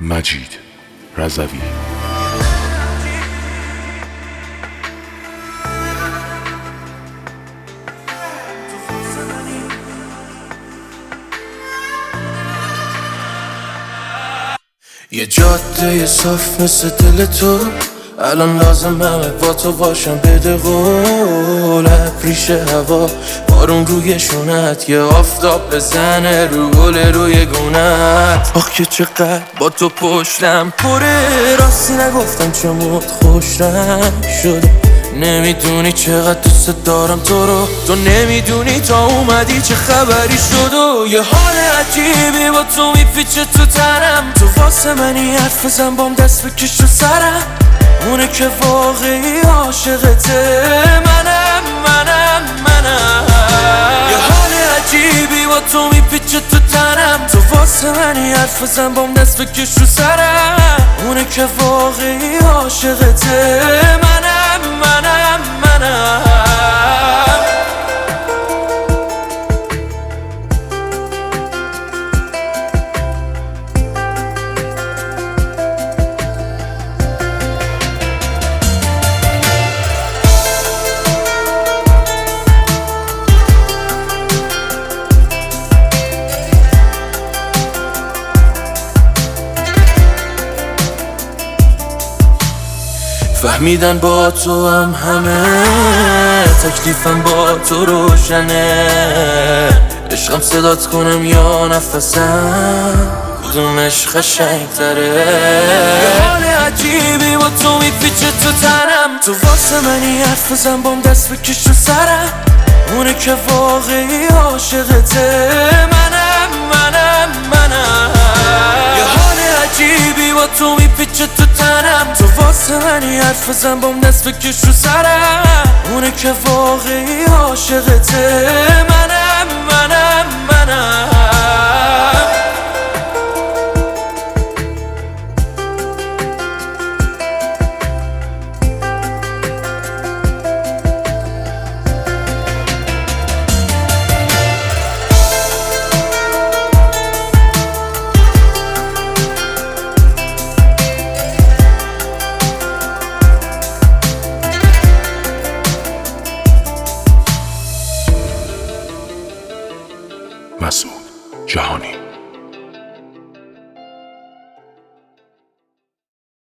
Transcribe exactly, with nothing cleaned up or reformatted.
مجید رضوی. یه جاده صاف مثل دل تو، الان لازمه با تو باشم. بده قول ریش هوا، بارون روی شونت، یه آفتاب بزنه رو گل روی گونت. آخ که چقدر با تو پشتم پره، راستی نگفتم چموت خوش رنگ شده. نمیدونی چقدر دوست دارم تو رو، تو نمیدونی تا اومدی چه خبری شد. و یه حال عجیبی با تو میپیچه تو تنم، تو واسه منی حرف بزن بام دست بکش رو سرم. اونه که واقعی عاشقته، منم منم منم. یه حال عجیبی با تو میپیچه تو تنم، تو واسه منی حرف بزن بام دست بکش رو سرم. اونه که واقعی عاشقته، منم منم منم. فهمیدن با تو هم همه، تکلیفم با تو روشنه. عشقم صدات کنم یا نفسم، کدومش قشنگ تره. یه حال عجیبی با تو میپیچه تو تنم، تو واسه منی حرف بزن بام دست بکش رو سرم. اونه که واقعی عاشقته، منم منم منم. یه حال عجیبی با تو میپیچه تو تنم، تو واسه منی حرف بزن بام دست بکش رو سرم. اونه که واقعی عاشقته، منم منم منم. مسعود جهانی.